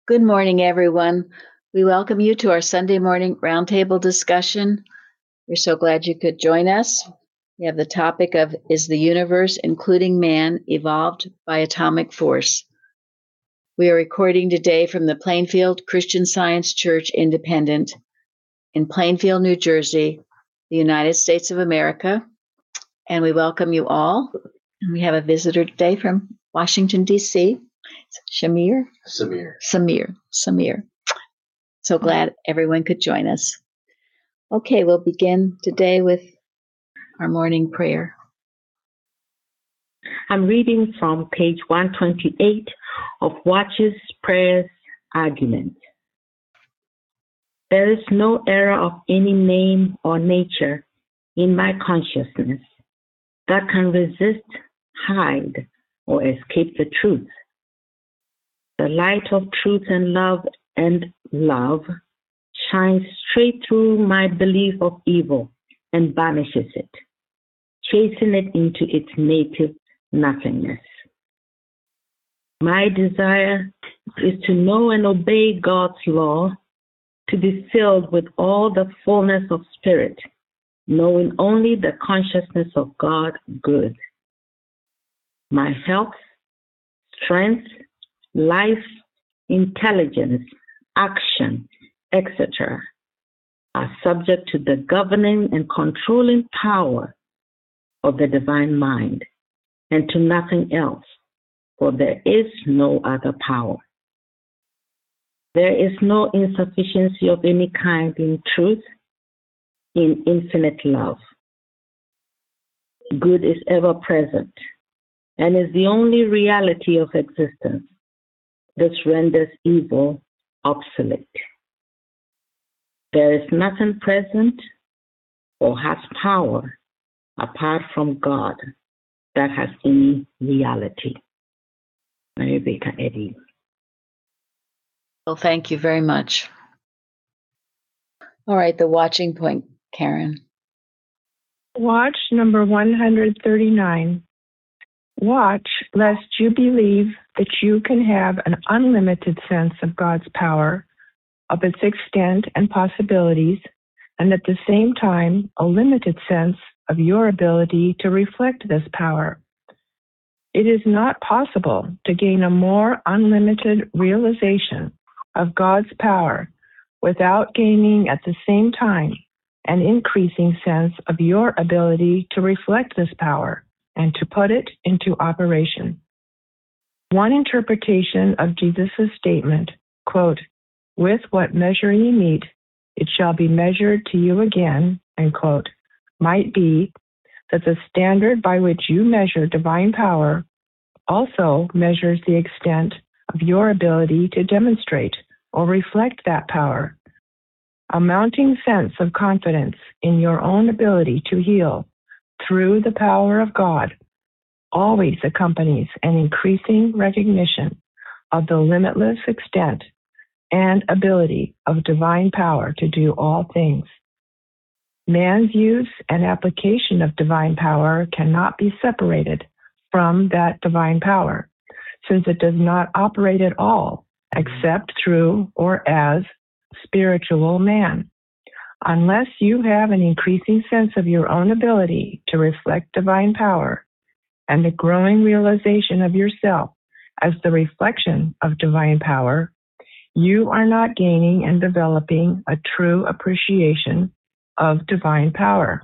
Good morning, everyone. We welcome you to our Sunday morning roundtable discussion. We're so glad you could join us. We have the topic of, is the universe, including man, evolved by atomic force? We are recording today from the Plainfield Christian Science Church Independent in Plainfield, New Jersey, the United States of America. And we welcome you all. And we have a visitor today from Washington, D.C., Samir. So glad everyone could join us. Okay, we'll begin today with our morning prayer. I'm reading from page 128 of Watch's Prayers Argument. There is no error of any name or nature in my consciousness that can resist, hide, or escape the truth. The light of truth and love shines straight through my belief of evil and banishes it, chasing it into its native nothingness. My desire is to know and obey God's law, to be filled with all the fullness of spirit, knowing only the consciousness of God good. My health, strength, life, intelligence, action, etc., are subject to the governing and controlling power of the divine mind, and to nothing else, for there is no other power. There is no insufficiency of any kind in truth, in infinite love. Good is ever present and is the only reality of existence. This renders evil obsolete. There is nothing present or has power apart from God that has any reality. Mary Baker Eddy. Well, thank you very much. All right, the watching point, Karen. Watch number 139. Watch lest you believe that you can have an unlimited sense of God's power, of its extent and possibilities, and at the same time a limited sense of your ability to reflect this power. It is not possible to gain a more unlimited realization of God's power without gaining at the same time an increasing sense of your ability to reflect this power and to put it into operation. One interpretation of Jesus' statement, quote, "With what measure ye meet, it shall be measured to you again," end quote, might be that the standard by which you measure divine power also measures the extent of your ability to demonstrate or reflect that power. A mounting sense of confidence in your own ability to heal through the power of God always accompanies an increasing recognition of the limitless extent and ability of divine power to do all things. Man's use and application of divine power cannot be separated from that divine power, since it does not operate at all except through or as spiritual man. Unless you have an increasing sense of your own ability to reflect divine power and a growing realization of yourself as the reflection of divine power, you are not gaining and developing a true appreciation of divine power.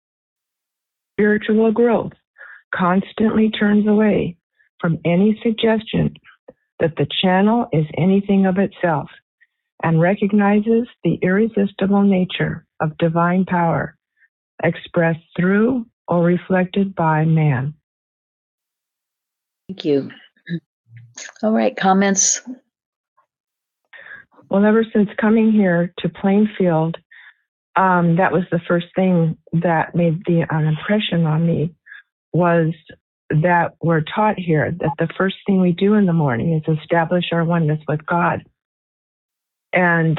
Spiritual growth constantly turns away from any suggestion that the channel is anything of itself and recognizes the irresistible nature of divine power expressed through or reflected by man. Thank you. All right, comments? Well, ever since coming here to Plainfield, that was the first thing that made an impression on me, was that we're taught here that the first thing we do in the morning is establish our oneness with God. And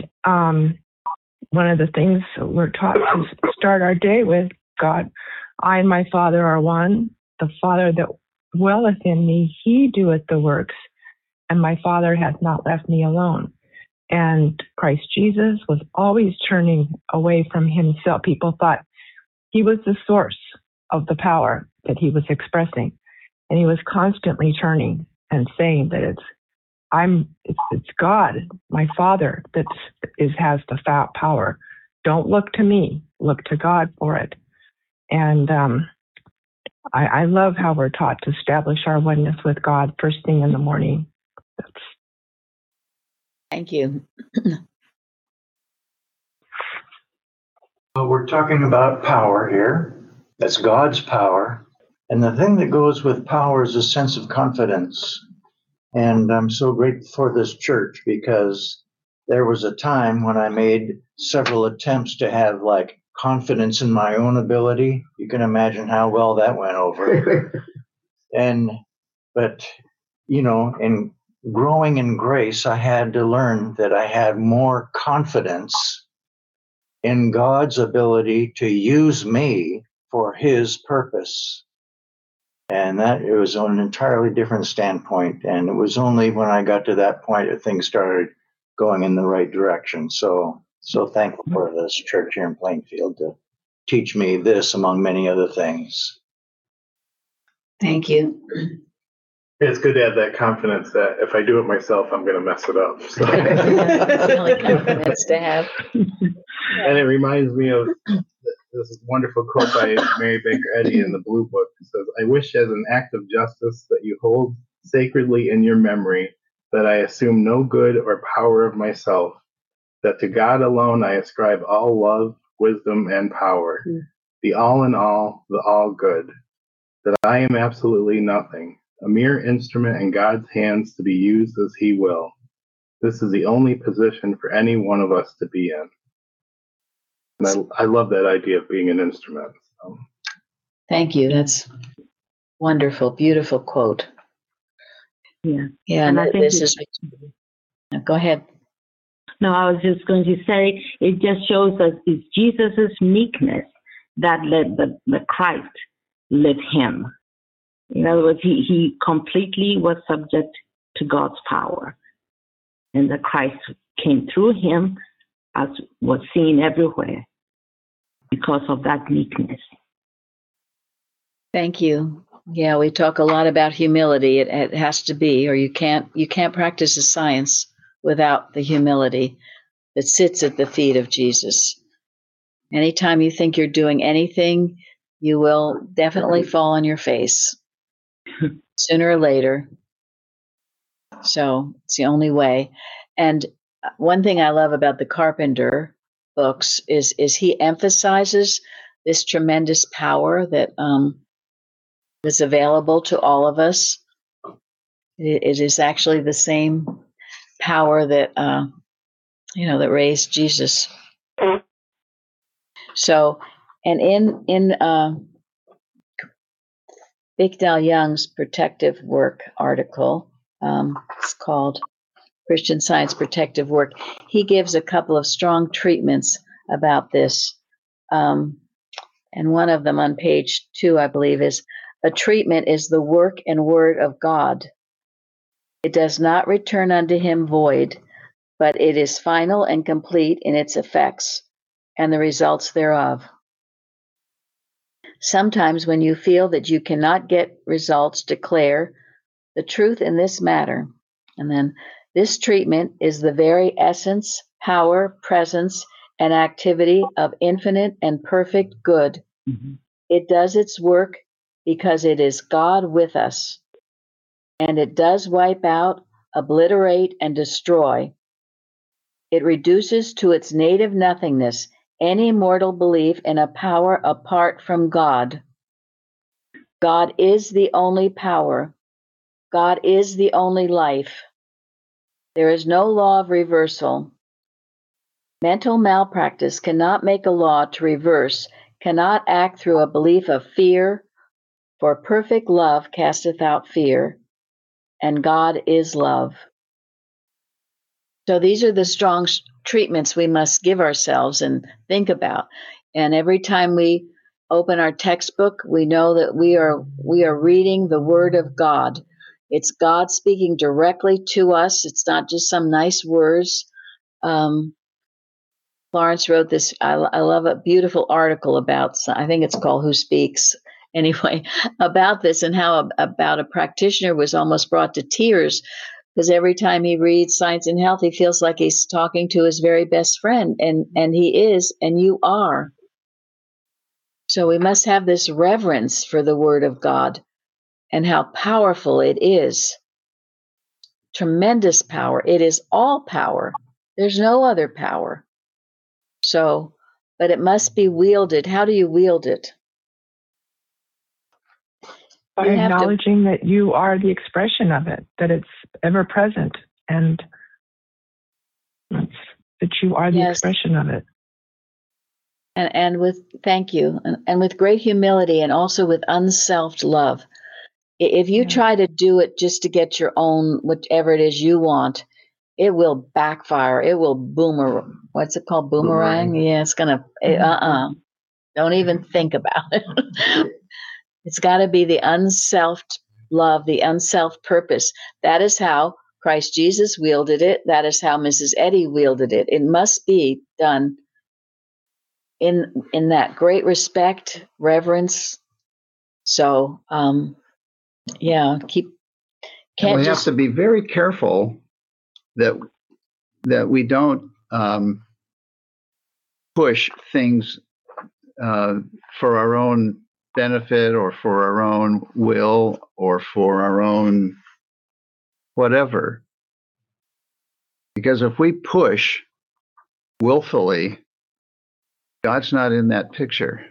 one of the things we're taught to start our day with, God, I and my Father are one. The Father that dwelleth in me, he doeth the works. and my Father has not left me alone. And Christ Jesus was always turning away from himself. People thought he was the source of the power that he was expressing. And he was constantly turning and saying that it's God, my Father, that has the power. Don't look to me, look to God for it. And I love how we're taught to establish our oneness with God first thing in the morning. Thank you. Well, we're talking about power here. That's God's power. And the thing that goes with power is a sense of confidence. And I'm so grateful for this church because there was a time when I made several attempts to have confidence in my own ability. You can imagine how well that went over. But in growing in grace, I had to learn that I had more confidence in God's ability to use me for his purpose. And that it was on an entirely different standpoint. And it was only when I got to that point that things started going in the right direction. So thankful for this church here in Plainfield to teach me this among many other things. Thank you. It's good to have that confidence that if I do it myself, I'm going to mess it up. So. Really confidence to have. And it reminds me of this wonderful quote by Mary Baker Eddy in the Blue Book. It says, "I wish as an act of justice that you hold sacredly in your memory that I assume no good or power of myself, that to God alone I ascribe all love, wisdom, and power, the all in all, the all good, that I am absolutely nothing, a mere instrument in God's hands to be used as he will. This is the only position for any one of us to be in." And I love that idea of being an instrument. So. Thank you. That's wonderful, beautiful quote. Yeah. Yeah, And I think go ahead. No, I was just going to say, it just shows us it's Jesus' meekness that led the Christ led him. In other words, he completely was subject to God's power. And the Christ came through him, as was seen everywhere, because of that meekness. Thank you. Yeah, we talk a lot about humility. It has to be, or you can't practice the science without the humility that sits at the feet of Jesus. Anytime you think you're doing anything, you will definitely fall on your face sooner or later. So it's the only way. And one thing I love about the Carpenter books is he emphasizes this tremendous power that is available to all of us. It is actually the same power that that raised Jesus. So, and in Bigdal Young's Protective Work article, it's called Christian Science Protective Work, he gives a couple of strong treatments about this. And one of them on page 2, I believe, is a treatment is the work and word of God. It does not return unto him void, but it is final and complete in its effects and the results thereof. Sometimes when you feel that you cannot get results, declare the truth in this matter. And then this treatment is the very essence, power, presence, and activity of infinite and perfect good. Mm-hmm. It does its work because it is God with us. And it does wipe out, obliterate, and destroy. It reduces to its native nothingness any mortal belief in a power apart from God. God is the only power. God is the only life. There is no law of reversal. Mental malpractice cannot make a law to reverse, cannot act through a belief of fear, for perfect love casteth out fear, and God is love. So these are the strong treatments we must give ourselves and think about. And every time we open our textbook, we know that we are reading the Word of God. It's God speaking directly to us. It's not just some nice words. Florence wrote this, I love a beautiful article about, I think it's called Who Speaks, anyway, about this, and how about a practitioner was almost brought to tears because every time he reads Science and Health, he feels like he's talking to his very best friend, and he is, and you are. So we must have this reverence for the Word of God and how powerful it is. Tremendous power. It is all power. There's no other power. So, but it must be wielded. How do you wield it? By You have to- acknowledging that you are the expression of it, that it's ever present, and that you are the Yes. expression of it. And with, thank you, and with great humility, and also with unselfed love. If you Yeah. try to do it just to get your own, whatever it is you want, it will backfire. It will what's it called? Boomerang? Yeah, it's gonna, don't even think about it. It's got to be the unselfed love, the unselfed purpose. That is how Christ Jesus wielded it. That is how Mrs. Eddy wielded it. It must be done in that great respect, reverence. So, yeah, And can't we just have to be very careful that we don't push things for our own benefit or for our own will or for our own whatever. Because if we push willfully, God's not in that picture.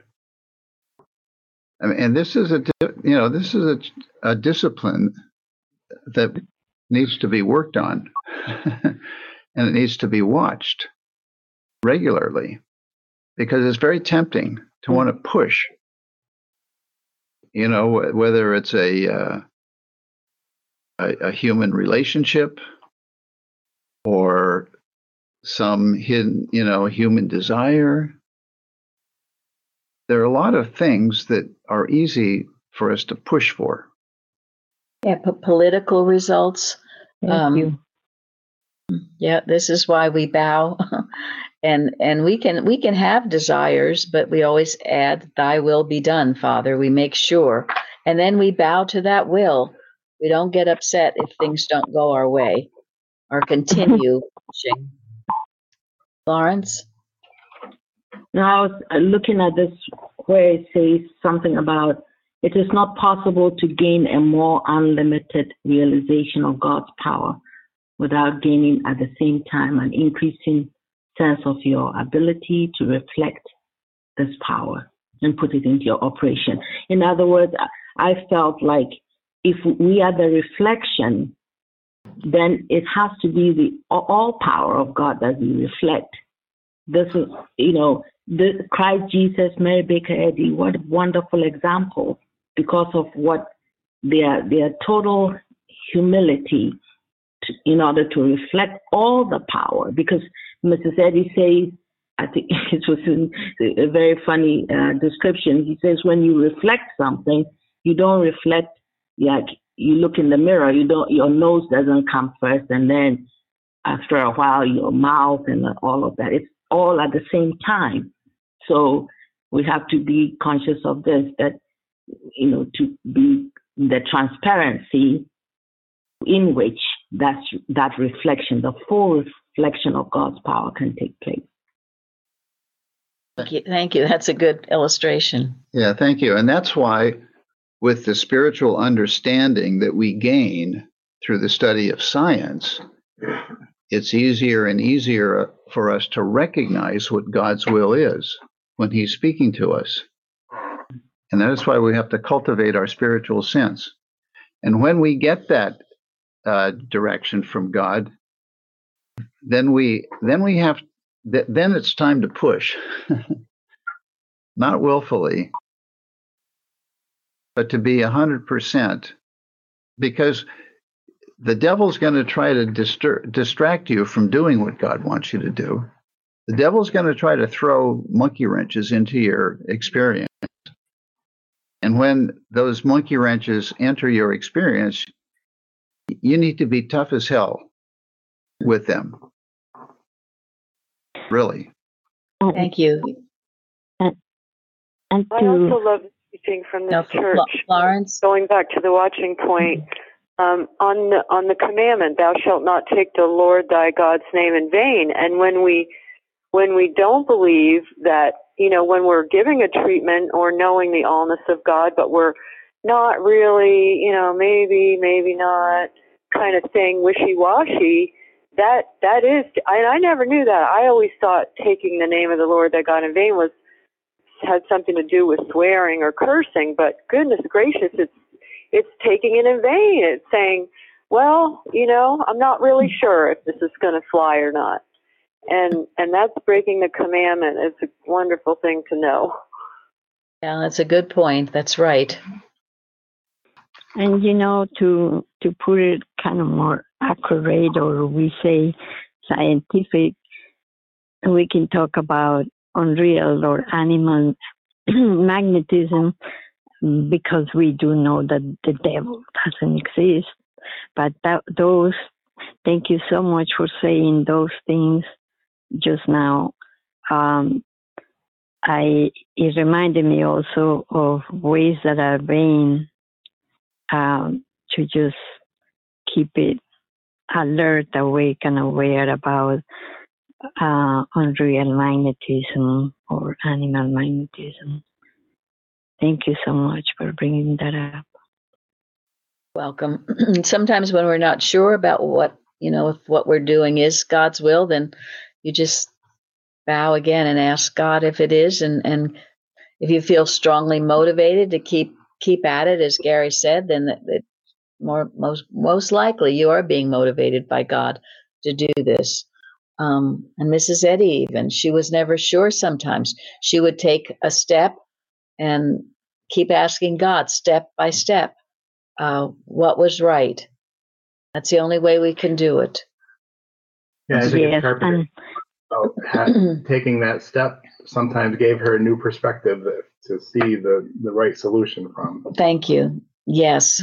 I mean, and this is a discipline that needs to be worked on, and it needs to be watched regularly, because it's very tempting to want to push. You know, whether it's a human relationship or some hidden, human desire. There are a lot of things that are easy for us to push for. Yeah, political results. Thank you. Yeah, this is why we bow, and we can have desires, but we always add, "Thy will be done, Father." We make sure, and then we bow to that will. We don't get upset if things don't go our way, or continue pushing. Florence? Now, I was looking at this where it says something about it is not possible to gain a more unlimited realization of God's power without gaining at the same time an increasing sense of your ability to reflect this power and put it into your operation. In other words, I felt like if we are the reflection, then it has to be the all power of God that we reflect. This is, the Christ Jesus, Mary Baker Eddy, what a wonderful example because of what their total humility in order to reflect all the power. Because Mrs. Eddy says, I think it was in a very funny description. He says, when you reflect something, you don't reflect like you look in the mirror. Your nose doesn't come first, and then after a while, your mouth and all of that. It's all at the same time. So we have to be conscious of this, that, to be the transparency in which that reflection, the full reflection of God's power can take place. Thank you. That's a good illustration. Yeah, thank you. And that's why, with the spiritual understanding that we gain through the study of science, it's easier and easier for us to recognize what God's will is when He's speaking to us. And that is why we have to cultivate our spiritual sense. And when we get that direction from God, then it's time to push, not willfully, but to be 100%, because the devil's going to try to distract you from doing what God wants you to do. The devil's going to try to throw monkey wrenches into your experience. And when those monkey wrenches enter your experience, you need to be tough as hell with them. Really. Thank you. And I to also love the teaching from this Now, church. Florence. Going back to the watching point, on the commandment, "Thou shalt not take the Lord thy God's name in vain." And when we don't believe that, when we're giving a treatment or knowing the allness of God, but we're not really, maybe not, kind of thing, wishy-washy, that is, I never knew that. I always thought taking the name of the Lord thy God in vain had something to do with swearing or cursing, but goodness gracious, it's taking it in vain. It's saying, well, I'm not really sure if this is going to fly or not. And that's breaking the commandment. It's a wonderful thing to know. Yeah, that's a good point. That's right. And to put it kind of more accurate, or we say scientific, we can talk about unreal or animal magnetism, because we do know that the devil doesn't exist. But thank you so much for saying those things just now. It reminded me also of ways that are vain, to just keep it alert, awake, and aware about unreal magnetism or animal magnetism. Thank you so much for bringing that up. Welcome. Sometimes when we're not sure about what, if what we're doing is God's will, then you just bow again and ask God if it is. And if you feel strongly motivated to keep at it, as Gary said, then most likely you are being motivated by God to do this. And Mrs. Eddy, even, she was never sure sometimes. She would take a step and keep asking God step by step what was right. That's the only way we can do it. Yeah, I think Yes, it's Carpenter taking that step sometimes gave her a new perspective to see the right solution from. Thank you. Yes.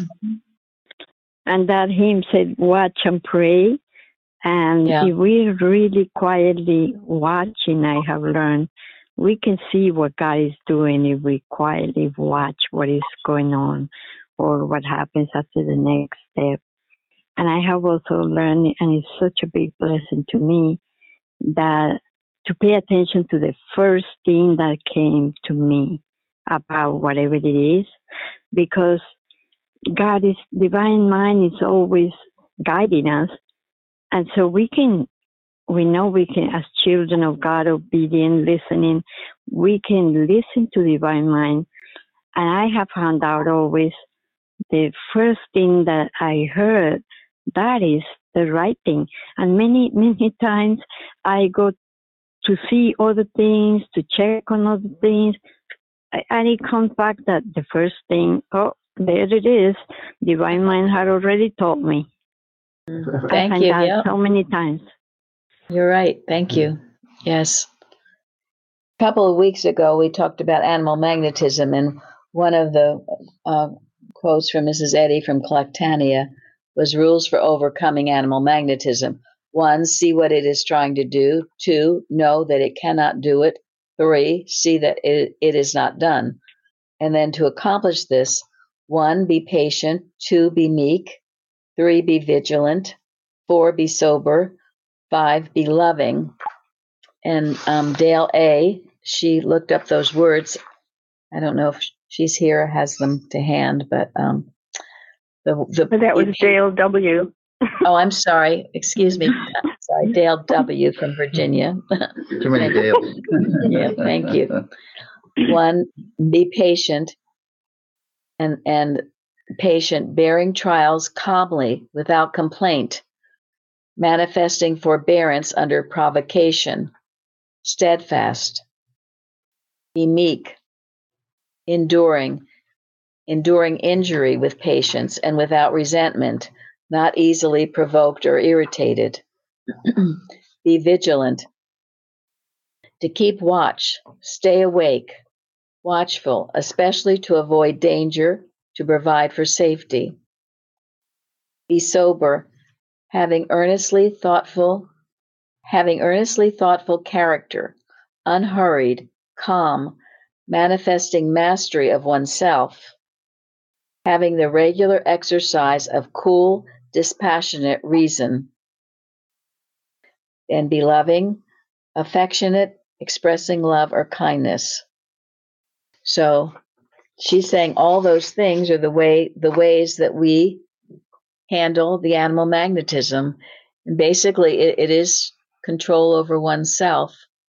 And that hymn said, watch and pray. And Yeah. if we're really quietly watching, I have learned, we can see what God is doing if we quietly watch what is going on or what happens after the next step. And I have also learned, and it's such a big blessing to me, that to pay attention to the first thing that came to me about whatever it is, because divine mind is always guiding us. And so we know we can, as children of God, obedient, listening, we can listen to divine mind. And I have found out always the first thing that I heard, that is the right thing. And many, many times I go to see other things, to check on other things, and it comes back that the first thing, oh, there it is. Divine mind had already told me. Thank I find you. that Yep. so many times. You're right. Thank you. Yes. A couple of weeks ago, we talked about animal magnetism, and one of the quotes from Mrs. Eddy from Collectania was rules for overcoming animal magnetism. 1, see what it is trying to do. 2, know that it cannot do it. 3, see that it is not done. And then to accomplish this, 1, be patient. 2, be meek. 3, be vigilant. 4, be sober. 5, be loving. And Dale A., she looked up those words. I don't know if she's here or has them to hand, but But that was Dale W. Oh, I'm sorry. Excuse me. Sorry, Dale W. from Virginia. Too many Dales. Yeah, thank you. 1, be patient, and patient, bearing trials calmly without complaint, manifesting forbearance under provocation, steadfast, be meek, enduring injury with patience and without resentment, not easily provoked or irritated. Be vigilant, to keep watch, stay awake, watchful, especially to avoid danger, to provide for safety. Be sober, having earnestly thoughtful character, unhurried, calm, manifesting mastery of oneself, having the regular exercise of cool, dispassionate reason, and be loving, affectionate, expressing love or kindness. So she's saying all those things are the ways that we handle the animal magnetism. And basically, it is control over oneself.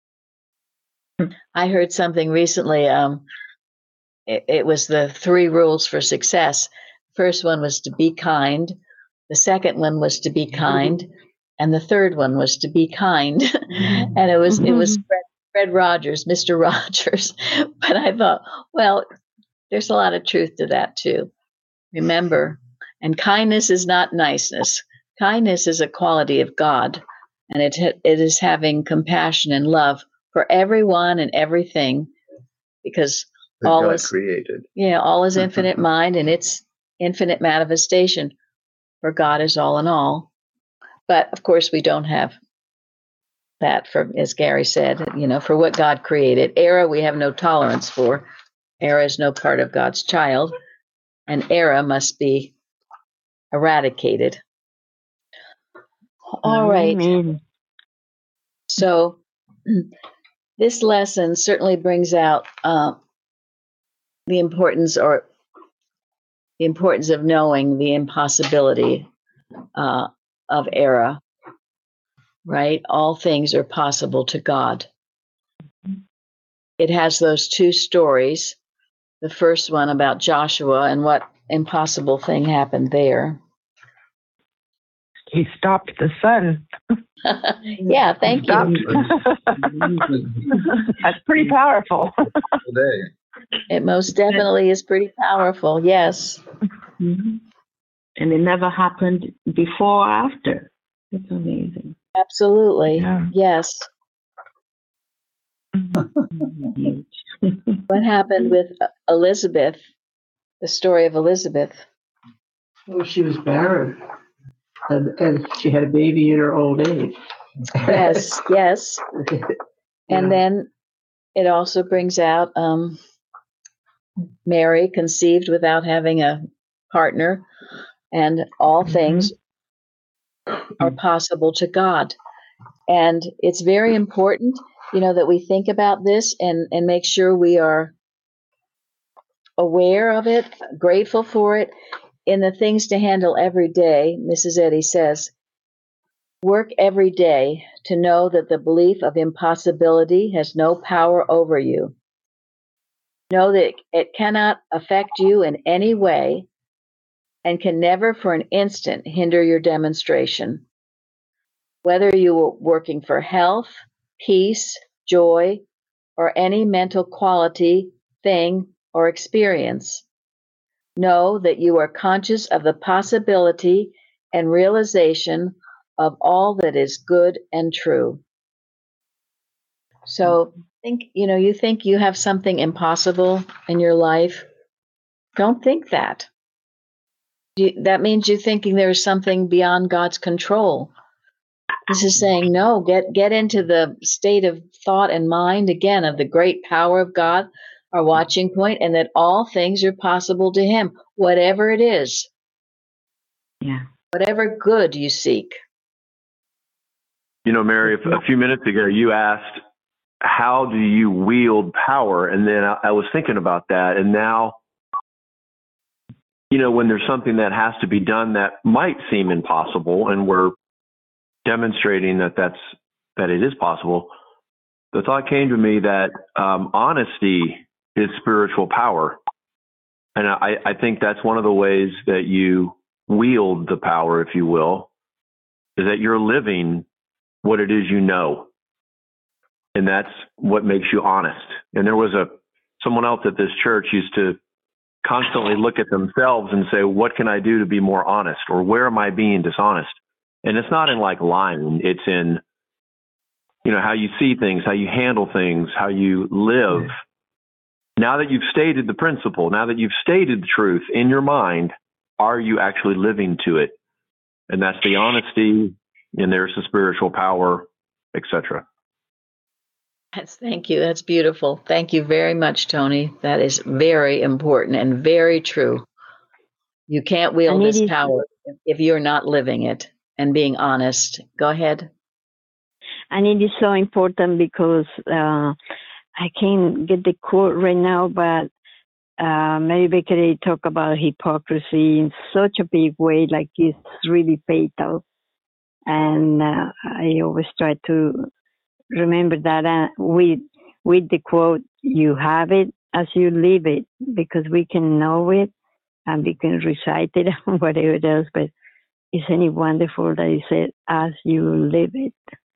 I heard something recently. It was the 3 rules for success. First one was to be kind. The second one was to be kind, and the third one was to be kind. And it was Fred Rogers, Mr. Rogers. But I thought, well, there's a lot of truth to that too. Remember, and kindness is not niceness. Kindness is a quality of God, and it is having compassion and love for everyone and everything, because that all God is created. Yeah, all is infinite mind and its infinite manifestation. For God is all in all. But of course, we don't have that, for, as Gary said, for what God created. Error, we have no tolerance for. Error is no part of God's child, and error must be eradicated. All right. Amen. So this lesson certainly brings out the importance of knowing the impossibility of error. Right? All things are possible to God. It has those 2 stories. The first one about Joshua and what impossible thing happened there. He stopped the sun. Yeah, thank you. That's pretty powerful. Today. It most definitely is pretty powerful, yes. And it never happened before or after. It's amazing. Absolutely, Yeah. yes. What happened with Elizabeth, the story of Elizabeth? Well, she was barren, and she had a baby in her old age. Yes, yes. And then it also brings out Mary conceived without having a partner, and all things are possible to God. And it's very important, that we think about this and make sure we are aware of it, grateful for it, in the things to handle every day. Mrs. Eddy says, work every day to know that the belief of impossibility has no power over you. Know that it cannot affect you in any way and can never for an instant hinder your demonstration. Whether you are working for health, peace, joy, or any mental quality, thing, or experience, know that you are conscious of the possibility and realization of all that is good and true. So you think you have something impossible in your life. Don't think that. That means you're thinking there's something beyond God's control. This is saying, no, get into the state of thought and mind again of the great power of God, our watching point, and that all things are possible to Him, whatever it is. Yeah. Whatever good you seek. Mary, a few minutes ago, you asked, how do you wield power? And then I was thinking about that. And now, when there's something that has to be done that might seem impossible, and we're demonstrating that it is possible, the thought came to me that honesty is spiritual power. And I think that's one of the ways that you wield the power, if you will, is that you're living what it is you know. And that's what makes you honest. And there was someone else at this church used to constantly look at themselves and say, what can I do to be more honest? Or where am I being dishonest? And it's not in like lying. It's in, how you see things, how you handle things, how you live. Now that you've stated the principle, now that you've stated the truth in your mind, are you actually living to it? and that's the honesty, and there's the spiritual power, etc. Yes, thank you. That's beautiful. Thank you very much, Tony. That is very important and very true. You can't wield And it this is, power if you're not living it and being honest. Go ahead. and it is so important because I can't get the quote right now, but Mary Baker talk about hypocrisy in such a big way, like it's really fatal. And I always try to remember that with the quote, "You have it as you live it," because we can know it and we can recite it and whatever else. But isn't it wonderful that it said, "As you live it"?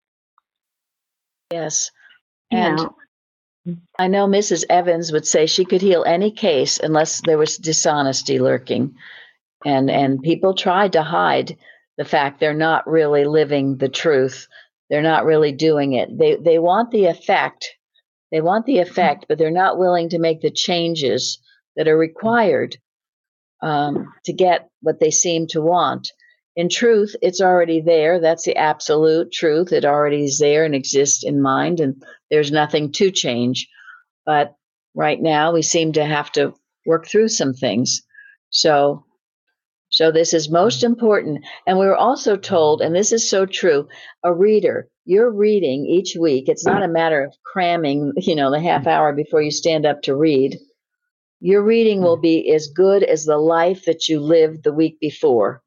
Yes. You And know, I know Mrs. Evans would say she could heal any case unless there was dishonesty lurking. And people tried to hide the fact they're not really living the truth. They're not really doing it. They want the effect. They want the effect, but they're not willing to make the changes that are required to get what they seem to want. In truth, it's already there. That's the absolute truth. It already is there and exists in mind, and there's nothing to change. But right now, we seem to have to work through some things. So this is most important. And we were also told, and this is so true, a reader, you're reading each week. It's not a matter of cramming, the half hour before you stand up to read. Your reading will be as good as the life that you lived the week before.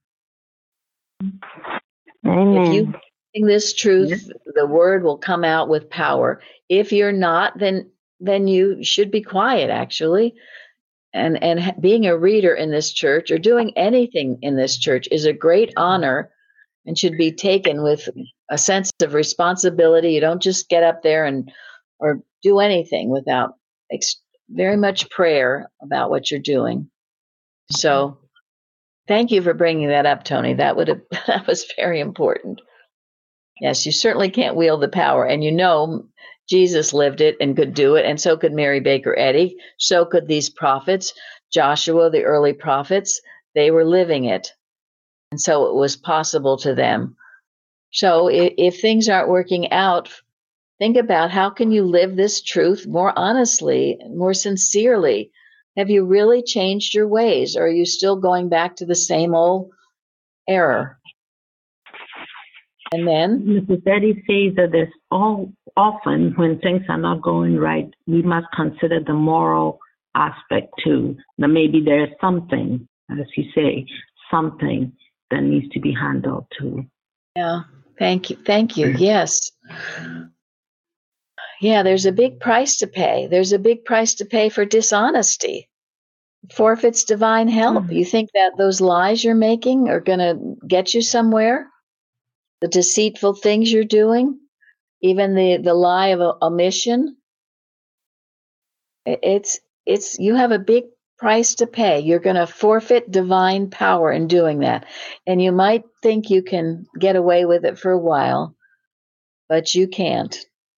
amen. If you bring this truth, the word will come out with power. If you're not, then you should be quiet, actually. And being a reader in this church or doing anything in this church is a great honor and should be taken with a sense of responsibility. You don't just get up there or do anything without very much prayer about what you're doing. So thank you for bringing that up, Tony. That was very important. Yes, you certainly can't wield the power. And Jesus lived it and could do it, and so could Mary Baker Eddy. So could these prophets. Joshua, the early prophets, they were living it. And so it was possible to them. So if things aren't working out, think about how can you live this truth more honestly, more sincerely? Have you really changed your ways? Or are you still going back to the same old error? And then Mrs. Eddy says that there's often when things are not going right, we must consider the moral aspect too. That maybe there's something, as you say, something that needs to be handled too. Yeah, thank you. Yes. Yeah, there's a big price to pay. There's a big price to pay for dishonesty. Forfeits divine help. You think that those lies you're making are going to get you somewhere? The deceitful things you're doing, even the lie of omission. It's you have a big price to pay. You're going to forfeit divine power in doing that. And you might think you can get away with it for a while, but you can't.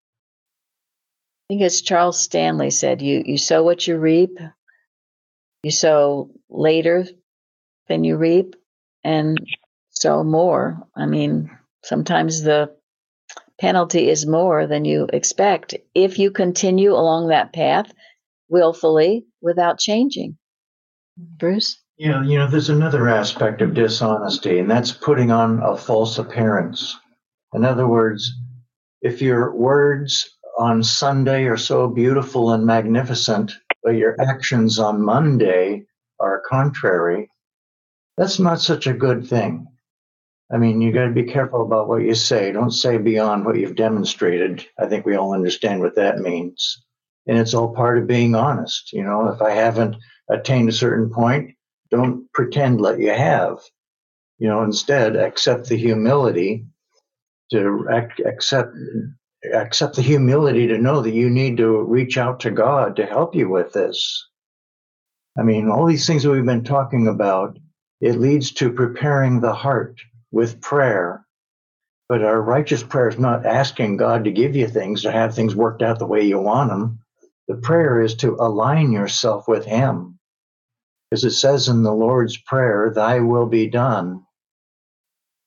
I think as Charles Stanley said, you sow what you reap. You sow later than you reap, and sow more. I mean, sometimes the penalty is more than you expect if you continue along that path willfully without changing. Bruce? Yeah, there's another aspect of dishonesty, and that's putting on a false appearance. In other words, if your words on Sunday are so beautiful and magnificent, but your actions on Monday are contrary, that's not such a good thing. I mean, you got to be careful about what you say. Don't say beyond what you've demonstrated. I think we all understand what that means. And it's all part of being honest. If I haven't attained a certain point, don't pretend like you have. Instead, accept the humility to accept the humility to know that you need to reach out to God to help you with this. I mean, all these things that we've been talking about, it leads to preparing the heart with prayer. But our righteous prayer is not asking God to give you things, to have things worked out the way you want them. The prayer is to align yourself with Him. As it says in the Lord's Prayer, thy will be done.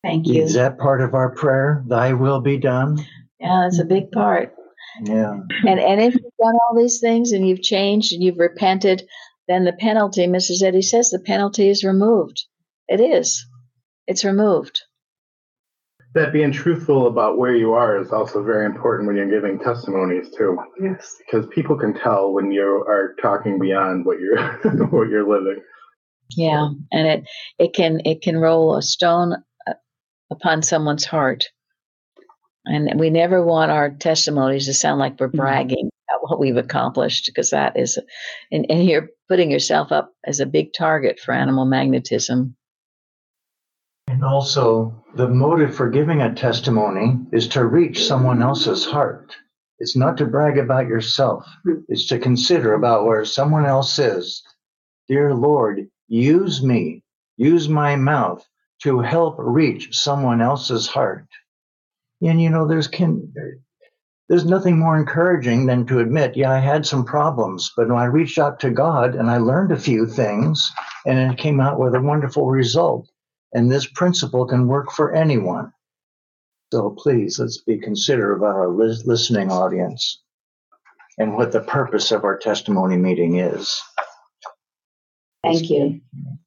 Thank you. Is that part of our prayer? Thy will be done? Yeah, that's a big part. Yeah. And if you've done all these things and you've changed and you've repented, then the penalty, Mrs. Eddy says, the penalty is removed. It is. It's removed. That being truthful about where you are is also very important when you're giving testimonies too, Yes. because people can tell when you are talking beyond what you're what you're living. Yeah, and it can roll a stone upon someone's heart. And we never want our testimonies to sound like we're bragging about what we've accomplished, because that is, and you're putting yourself up as a big target for animal magnetism. And also, the motive for giving a testimony is to reach someone else's heart. It's not to brag about yourself. It's to consider about where someone else is. Dear Lord, use me, use my mouth to help reach someone else's heart. And there's nothing more encouraging than to admit, yeah, I had some problems, but when I reached out to God and I learned a few things, and it came out with a wonderful result. And this principle can work for anyone. So please, let's be considerate of our listening audience and what the purpose of our testimony meeting is. Thank you.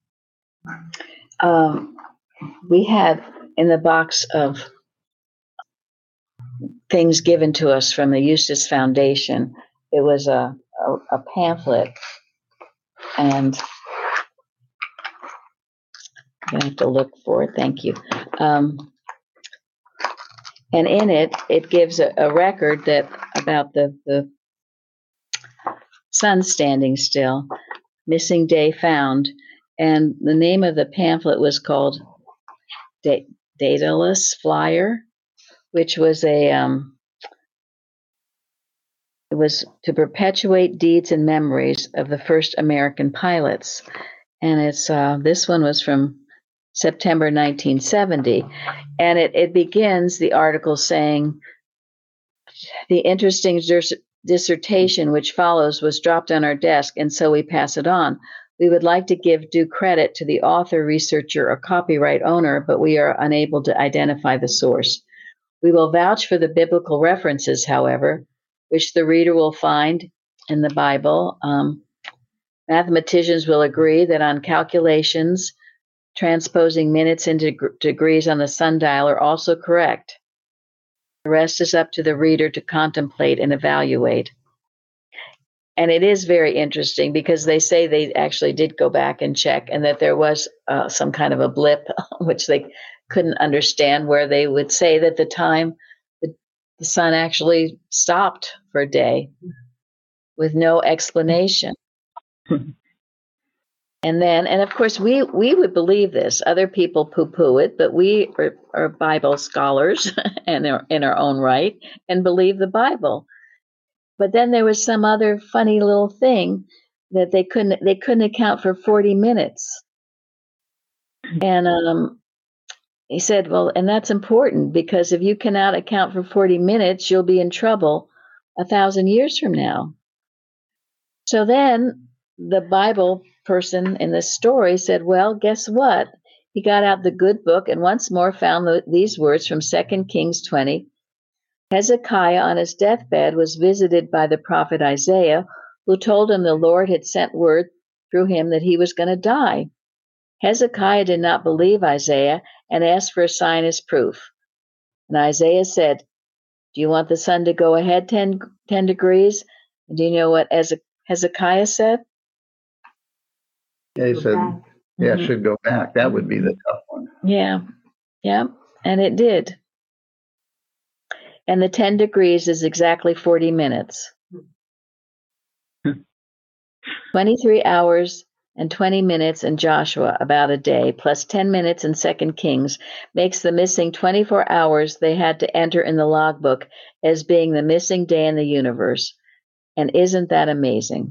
We had in the box of things given to us from the Eustace Foundation, it was a pamphlet, and I'm going to have to look for it. Thank you. And in it, it gives a record that about the sun standing still, missing day found. And the name of the pamphlet was called Daedalus Flyer, which was it was to perpetuate deeds and memories of the first American pilots. And it's this one was from September 1970. And it begins the article saying, the interesting dissertation which follows was dropped on our desk, and so we pass it on. We would like to give due credit to the author, researcher, or copyright owner, but we are unable to identify the source. We will vouch for the biblical references, however, which the reader will find in the Bible. Mathematicians will agree that on calculations, transposing minutes into degrees on the sundial are also correct. The rest is up to the reader to contemplate and evaluate. And it is very interesting because they say they actually did go back and check, and that there was some kind of a blip, which they couldn't understand, where they would say that the time the sun actually stopped for a day with no explanation. And of course, we would believe this. Other people poo-poo it, but we are Bible scholars and are in our own right and believe the Bible. But then there was some other funny little thing that they couldn't account for 40 minutes. And he said, well, and that's important, because if you cannot account for 40 minutes, you'll be in trouble 1,000 years from now. So then the Bible person in this story said, well, guess what? He got out the good book and once more found these words from 2 Kings 20. Hezekiah on his deathbed was visited by the prophet Isaiah, who told him the Lord had sent word through him that he was going to die. Hezekiah did not believe Isaiah and asked for a sign as proof. And Isaiah said, do you want the sun to go ahead 10 degrees? And do you know what Hezekiah said? He said, yeah, it should go back. That would be the tough one. Yeah. And it did. And the 10 degrees is exactly 40 minutes. 23 hours and 20 minutes in Joshua, about a day, plus 10 minutes in 2 Kings, makes the missing 24 hours they had to enter in the logbook as being the missing day in the universe. And isn't that amazing?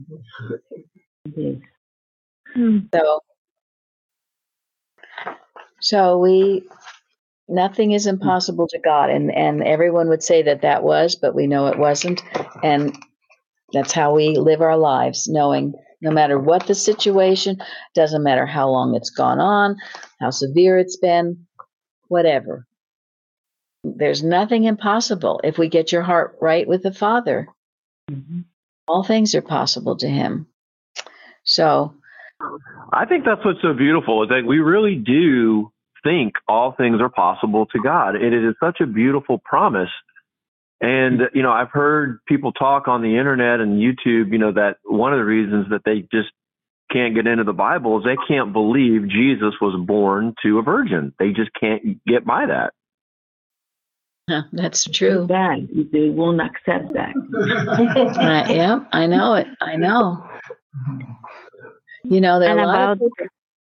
So nothing is impossible to God, and everyone would say that was, but we know it wasn't, and that's how we live our lives, knowing no matter what the situation, doesn't matter how long it's gone on, how severe it's been, whatever. There's nothing impossible if we get your heart right with the Father. Mhm. All things are possible to him. So, I think that's what's so beautiful is that we really do think all things are possible to God. And it is such a beautiful promise. And, I've heard people talk on the internet and YouTube, that one of the reasons that they just can't get into the Bible is they can't believe Jesus was born to a virgin. They just can't get by that. that's true. Bad. They won't accept that. Yeah, I know it. I know. There are And a lot of about people.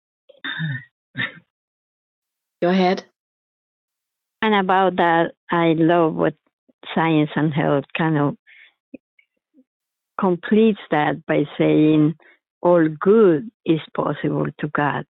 Go ahead. and about that, I love what science and health kind of completes that by saying all good is possible to God.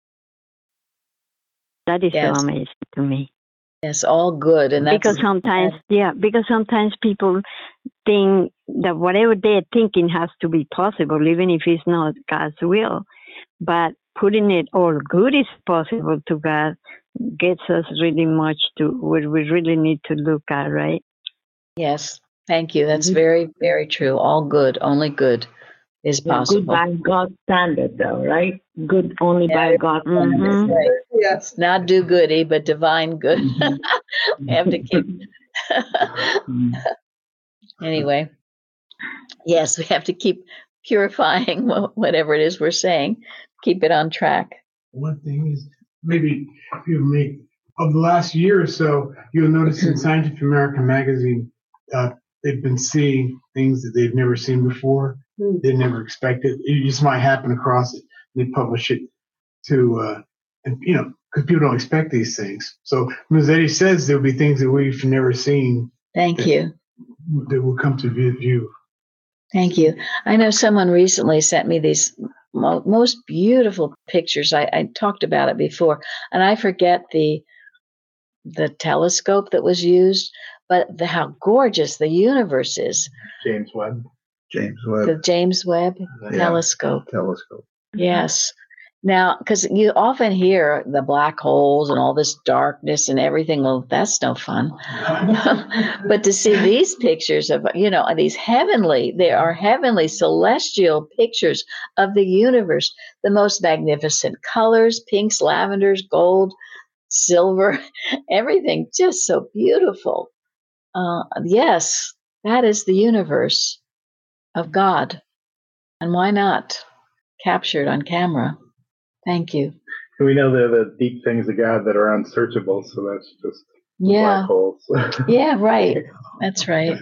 That is so Yes. amazing to me. Yes, all good. And that's Because sometimes people think that whatever they're thinking has to be possible, even if it's not God's will. But putting it all good is possible to God gets us really much to what we really need to look at, right? Yes. Thank you. That's Mhm. very, very true. All good, only good is Yeah, good possible. by God's standard, though, right? Good only by God's standard. Mhm. Right. Yes. Not do goody, but divine good. Mhm. We have to keep. Mhm. Anyway, yes, we have to keep purifying whatever it is we're saying. Keep it on track. One thing is maybe you make of the last year or so, you'll notice in Scientific American magazine, they've been seeing things that they've never seen before. They never expected. It just might happen across it. They publish it to, and because people don't expect these things. So Ms. Eddie says there'll be things that we've never seen. Thank you. That will come to view. Thank you. I know someone recently sent me these most beautiful pictures. I talked about it before, and I forget the telescope that was used, but how gorgeous the universe is. James Webb. The James Webb telescope. Yes. Now, because you often hear the black holes and all this darkness and everything. Well, that's no fun. But to see these pictures of, these they are heavenly, celestial pictures of the universe, the most magnificent colors, pinks, lavenders, gold, silver, everything just so beautiful. Yes, that is the universe of God. And why not? Captured on camera. Thank you. We know they're the deep things of God that are unsearchable, so that's just Yeah. black holes. Yeah, right. That's right.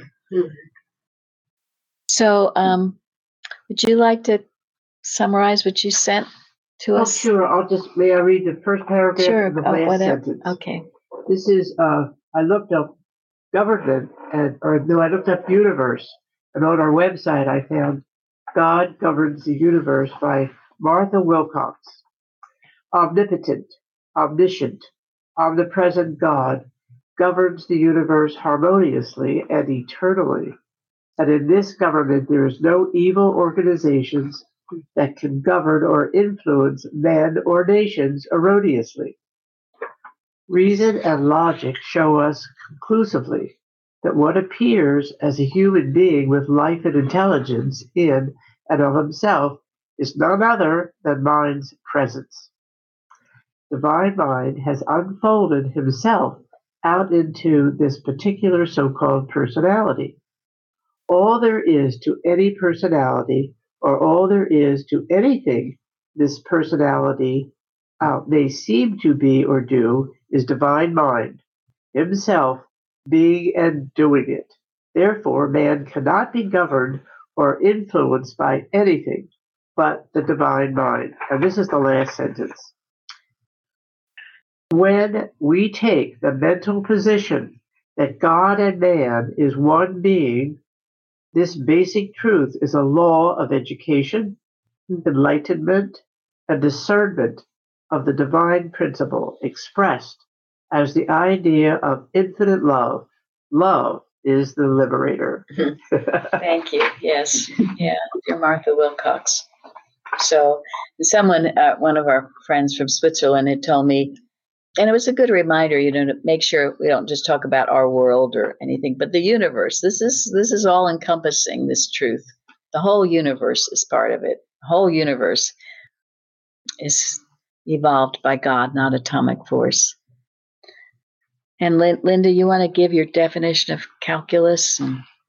So, would you like to summarize what you sent to Oh, us? sure. May I read the first paragraph Sure. of the last Whatever. sentence? Okay. This is, I looked up government, I looked up universe, and on our website I found God Governs the Universe by Martha Wilcox. Omnipotent, omniscient, omnipresent God governs the universe harmoniously and eternally. And in this government there is no evil organizations that can govern or influence men or nations erroneously. Reason and logic show us conclusively that what appears as a human being with life and intelligence in and of himself is none other than mind's presence. Divine Mind has unfolded himself out into this particular so-called personality. All there is to any personality, or all there is to anything this personality may seem to be or do, is Divine Mind, himself being and doing it. Therefore, man cannot be governed or influenced by anything but the Divine Mind. And this is the last sentence. When we take the mental position that God and man is one being, this basic truth is a law of education, enlightenment, and discernment of the divine principle expressed as the idea of infinite love. Love is the liberator. Thank you. Yes. Yeah. Dear Martha Wilcox. So someone, one of our friends from Switzerland had told me And it was a good reminder, to make sure we don't just talk about our world or anything, but the universe. This is all encompassing, this truth. The whole universe is part of it. The whole universe is evolved by God, not atomic force. And Linda, you want to give your definition of calculus?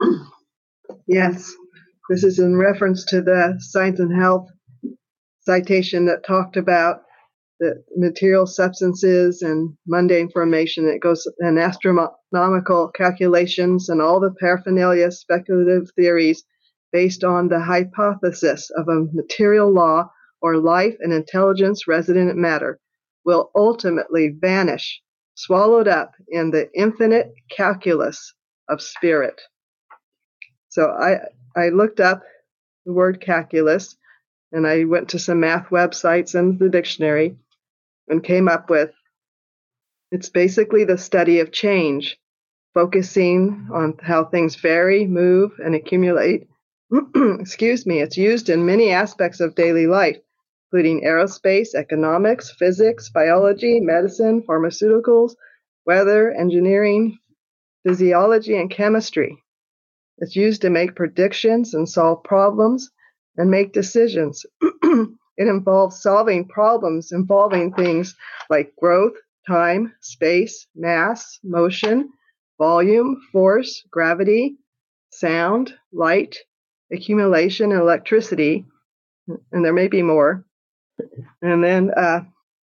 Yes, this is in reference to the Science and Health citation that talked about the material substances and mundane formation. It goes in astronomical calculations and all the paraphernalia speculative theories based on the hypothesis of a material law or life and intelligence resident in matter will ultimately vanish, swallowed up in the infinite calculus of spirit. So I looked up the word calculus, and I went to some math websites and the dictionary and came up with, it's basically the study of change, focusing on how things vary, move, and accumulate. Excuse me. It's used in many aspects of daily life, including aerospace, economics, physics, biology, medicine, pharmaceuticals, weather, engineering, physiology, and chemistry. It's used to make predictions and solve problems and make decisions. It involves solving problems involving things like growth, time, space, mass, motion, volume, force, gravity, sound, light, accumulation, and electricity, and there may be more. And then I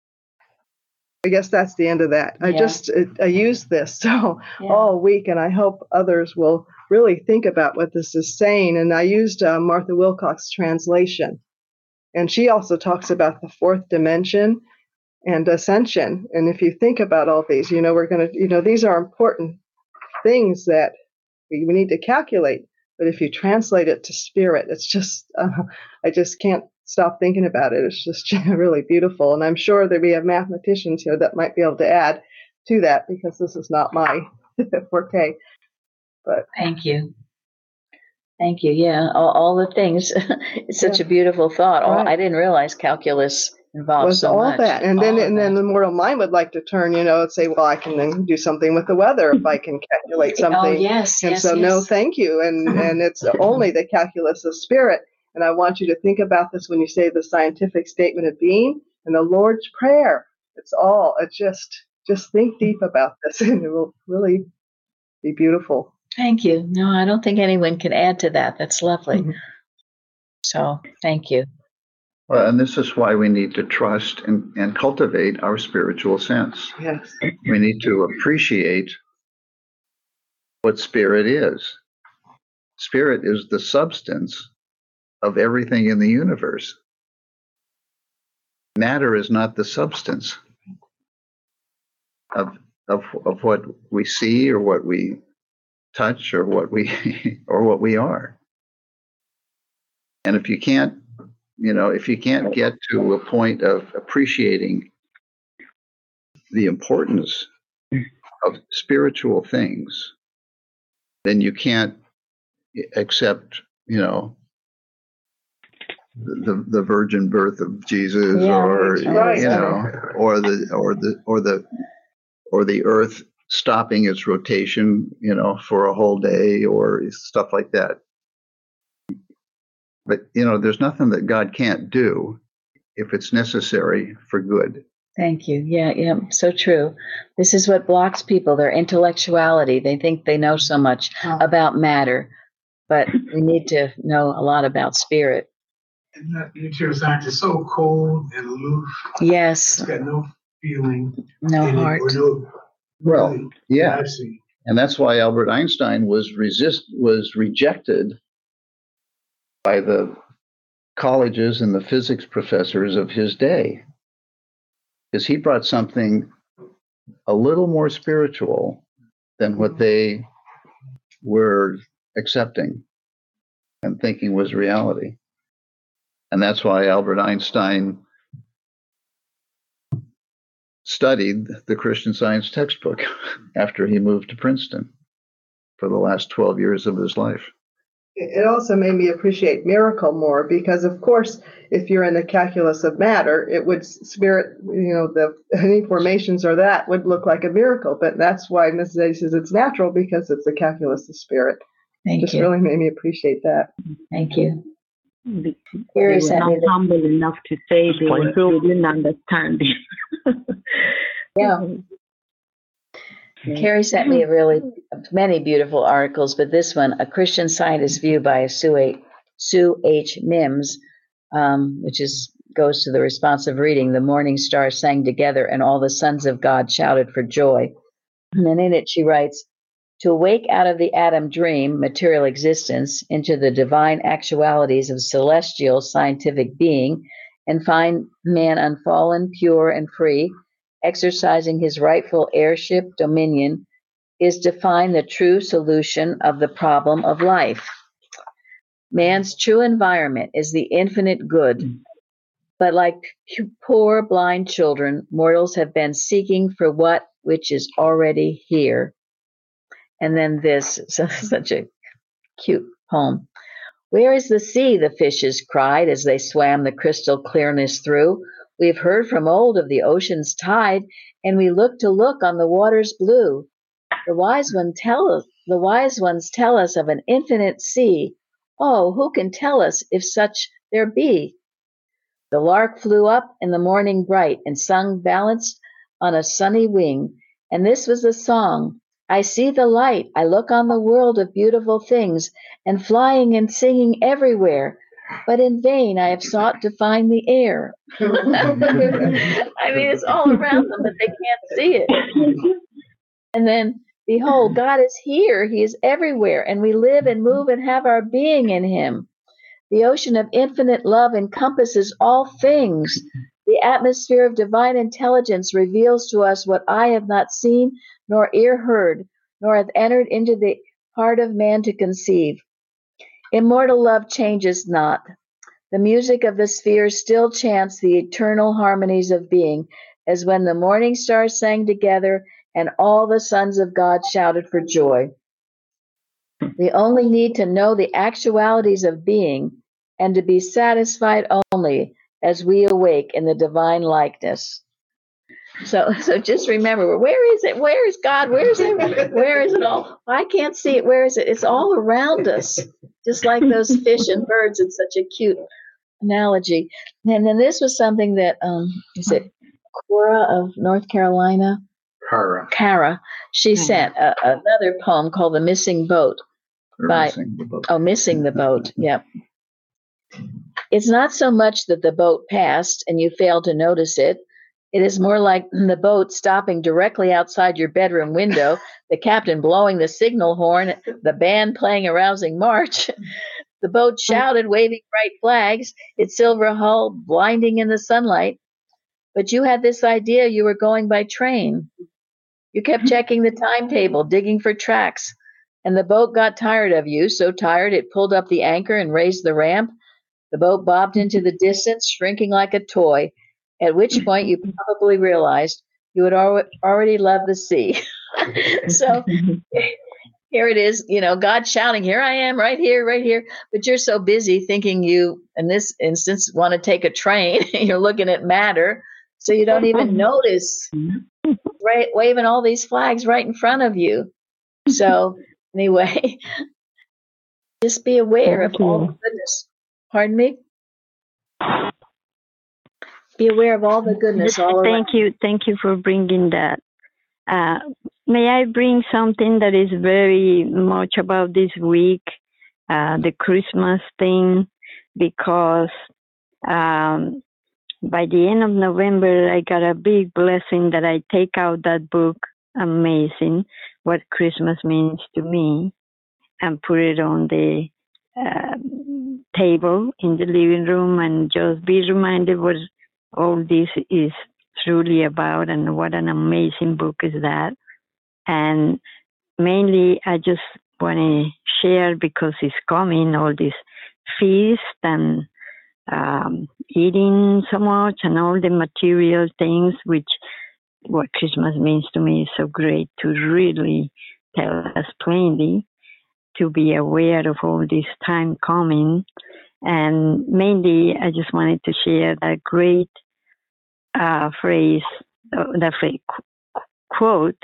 guess that's the end of that. Yeah. I used this all week, and I hope others will really think about what this is saying. And I used Martha Wilcox translation. And she also talks about the fourth dimension and ascension. And if you think about all these, we're going to, these are important things that we need to calculate. But if you translate it to spirit, it's just, I just can't stop thinking about it. It's just really beautiful. And I'm sure that we have mathematicians here that might be able to add to that, because this is not my forte. But Thank you. Thank you. Yeah, all the things. It's such a beautiful thought. Right. I didn't realize calculus involves was so all much. that, and then the mortal mind would like to turn, and say, well, I can then do something with the weather if I can calculate something. Oh, yes, and yes, so yes. no, thank you, and it's only the calculus of spirit. And I want you to think about this when you say the scientific statement of being and the Lord's Prayer. It's just think deep about this, and it will really be beautiful. Thank you. No, I don't think anyone can add to that. That's lovely. So thank you. Well, and this is why we need to trust and cultivate our spiritual sense. Yes. We need to appreciate what spirit is. Spirit is the substance of everything in the universe. Matter is not the substance of what we see or what we touch or what we are. And if you can't get to a point of appreciating the importance of spiritual things, then you can't accept, the virgin birth of Jesus, or the earth stopping its rotation, for a whole day, or stuff like that. But, there's nothing that God can't do if it's necessary for good. Thank you. Yeah, so true. This is what blocks people, their intellectuality. They think they know so much about matter, but we need to know a lot about spirit. And that material science is so cold and aloof. Yes. It's got no feeling. No heart. And that's why Albert Einstein was rejected by the colleges and the physics professors of his day, because he brought something a little more spiritual than what they were accepting and thinking was reality. And that's why Albert Einstein studied the Christian Science textbook after he moved to Princeton for the last 12 years of his life. It also made me appreciate miracle more because, of course, if you're in the calculus of matter, it would spirit, any formations or that would look like a miracle. But that's why Mrs. A says it's natural because it's the calculus of spirit. Thank Just you. really made me appreciate that. Thank you. They Here were is not humble enough to say they didn't understand it. Yeah. Carrie sent me many beautiful articles, but this one, A Christian Scientist View by Sue H. Mims, which goes to the responsive reading. The morning stars sang together, and all the sons of God shouted for joy. And then in it, she writes, to awake out of the atom dream, material existence, into the divine actualities of celestial scientific being, and find man unfallen, pure, and free, exercising his rightful heirship dominion, is to find the true solution of the problem of life. Man's true environment is the infinite good, but like poor blind children, mortals have been seeking for which is already here. And then this, such a cute poem. Where is the sea? The fishes cried as they swam the crystal clearness through. We've heard from old of the ocean's tide, and we look on the water's blue. The wise ones tell us of an infinite sea. Oh, who can tell us if such there be? The lark flew up in the morning bright and sung balanced on a sunny wing. And this was the song. I see the light. I look on the world of beautiful things and flying and singing everywhere. But in vain I have sought to find the air. I mean, it's all around them, but they can't see it. And then, behold, God is here. He is everywhere, and we live and move and have our being in him. The ocean of infinite love encompasses all things. The atmosphere of divine intelligence reveals to us what eye have not seen, nor ear heard, nor hath entered into the heart of man to conceive. Immortal love changes not. The music of the spheres still chants the eternal harmonies of being, as when the morning stars sang together and all the sons of God shouted for joy. We only need to know the actualities of being and to be satisfied only as we awake in the divine likeness. So just remember, where is it? Where is God? Where is it? Where is it all? I can't see it. Where is it? It's all around us, just like those fish and birds. It's such a cute analogy. And then this was something that, is it Cora of North Carolina? Cara. She sent another poem called The Missing Boat. Missing the Boat. Yep. It's not so much that the boat passed and you failed to notice it. It is more like the boat stopping directly outside your bedroom window, the captain blowing the signal horn, the band playing a rousing march. The boat shouted, waving bright flags, its silver hull blinding in the sunlight. But you had this idea you were going by train. You kept checking the timetable, digging for tracks, and the boat got tired of you, so tired it pulled up the anchor and raised the ramp. The boat bobbed into the distance, shrinking like a toy, at which point you probably realized you had already loved the sea. So here it is, God shouting, here I am, right here. But you're so busy thinking you, in this instance, want to take a train. You're looking at matter, so you don't even notice waving all these flags right in front of you. So anyway, just be aware of all the goodness. Pardon me? Be aware of all the goodness all around. Thank you for bringing that. May I bring something that is very much about this week, the Christmas thing, because by the end of November, I got a big blessing that I take out that book, Amazing, What Christmas Means to Me, and put it on the table in the living room and just be reminded what all this is truly about and what an amazing book is that. And mainly I just want to share, because it's coming, all this feast and eating so much and all the material things, which what Christmas means to me is so great to really tell us plainly. to be aware of all this time coming. And mainly, I just wanted to share that great phrase, quote,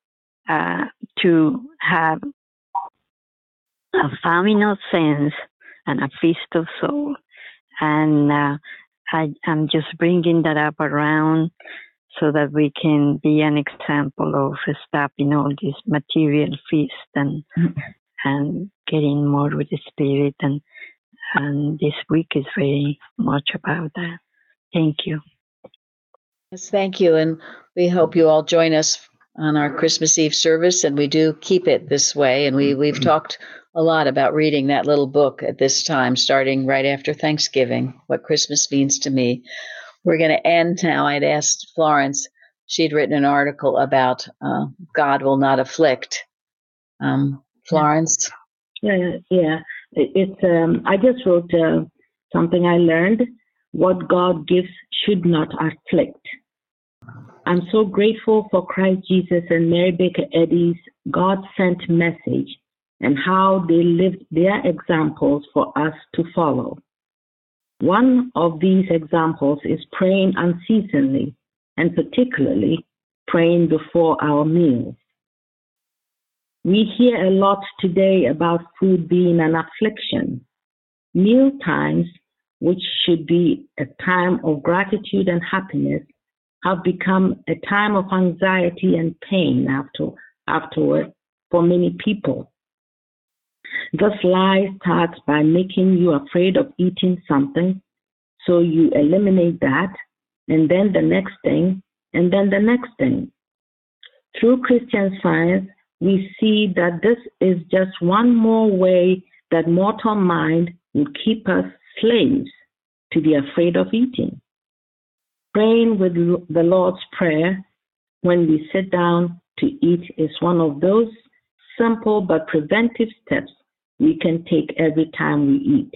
to have a famine of sense and a feast of soul. And I'm just bringing that up around so that we can be an example of stopping all this material feast and getting more with the Spirit. And this week is very much about that. Thank you. Yes, thank you. And we hope you all join us on our Christmas Eve service, and we do keep it this way. And we've talked a lot about reading that little book at this time, starting right after Thanksgiving, What Christmas Means to Me. We're going to end now. I'd asked Florence, she'd written an article about God will not afflict. Florence? Yeah. It's I just wrote something I learned. What God gives should not afflict. I'm so grateful for Christ Jesus and Mary Baker Eddy's God-sent message and how they lived their examples for us to follow. One of these examples is praying unceasingly, and particularly praying before our meals. We hear a lot today about food being an affliction. Meal times, which should be a time of gratitude and happiness, have become a time of anxiety and pain afterward for many people. This lie starts by making you afraid of eating something, so you eliminate that, and then the next thing, and then the next thing. Through Christian Science, we see that this is just one more way that mortal mind will keep us slaves to be afraid of eating. Praying with the Lord's Prayer when we sit down to eat is one of those simple but preventive steps we can take every time we eat.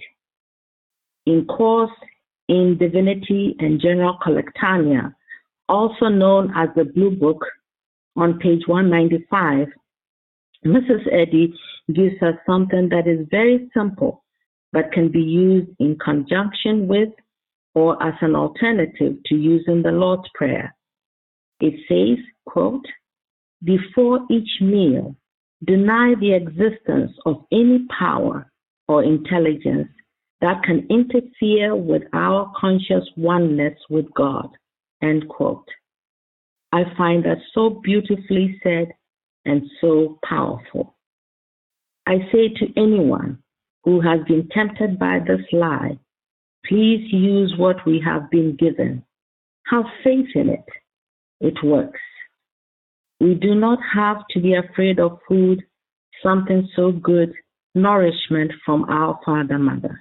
In Course in Divinity and General Collectania, also known as the Blue Book, on page 195, Mrs. Eddy gives us something that is very simple but can be used in conjunction with or as an alternative to using the Lord's Prayer. It says, quote, "Before each meal, deny the existence of any power or intelligence that can interfere with our conscious oneness with God," end quote. I find that so beautifully said and so powerful. I say to anyone who has been tempted by this lie, please use what we have been given. Have faith in it. It works. We do not have to be afraid of food, something so good, nourishment from our Father, Mother.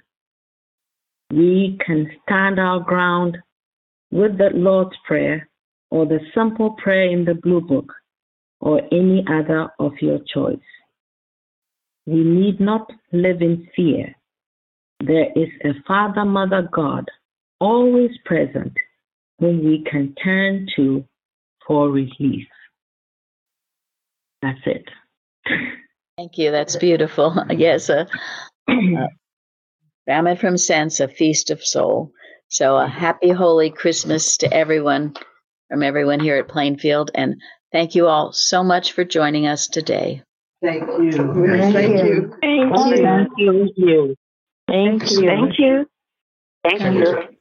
We can stand our ground with the Lord's Prayer or the simple prayer in the Blue Book or any other of your choice. We need not live in fear. There is a Father, Mother, God, always present, whom we can turn to for relief. That's it. Thank you. That's beautiful. Yes, Famine from Sense, a feast of soul. So a happy, holy Christmas to everyone, from everyone here at Plainfield. And thank you all so much for joining us today. Thank you. Thank you. Thank you. Thank you. Thank you. Thank you.